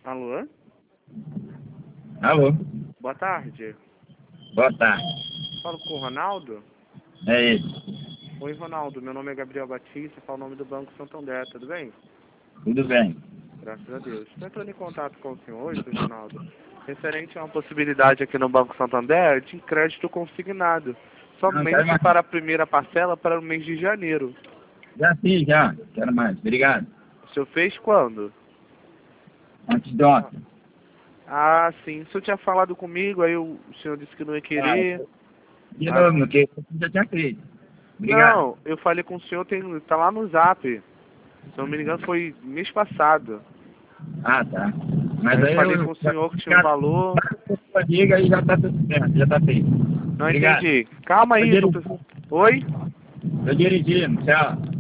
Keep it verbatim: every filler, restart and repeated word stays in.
Alô? Alô? Boa tarde. Boa tarde. Falo com o Ronaldo? É ele. Oi, Ronaldo. Meu nome é Gabriel Batista, falo o nome do Banco Santander, tudo bem? Tudo bem. Graças a Deus. Estou entrando em contato com o senhor hoje, Ronaldo, referente a uma possibilidade aqui no Banco Santander de crédito consignado, Não, quero somente mais. para a primeira parcela para o mês de janeiro. Já fiz, já. Quero mais. Obrigado. O senhor fez quando? Antes de ontem. Ah, sim. O senhor tinha falado comigo, aí o senhor disse que não ia querer. Ah, de Ah, novo, no que eu já tinha feito. Obrigado. não, eu falei com o senhor, tem, tá lá no Zap. Se não me engano, foi mês passado. Ah, tá. Mas Aí eu aí falei eu com o já senhor que tinha um valor. diga e já tá tudo certo, já tá feito. Não Obrigado. entendi. Calma Tô aí, tô... dirigindo. pensando- Oi? Tô dirigindo. Tchau.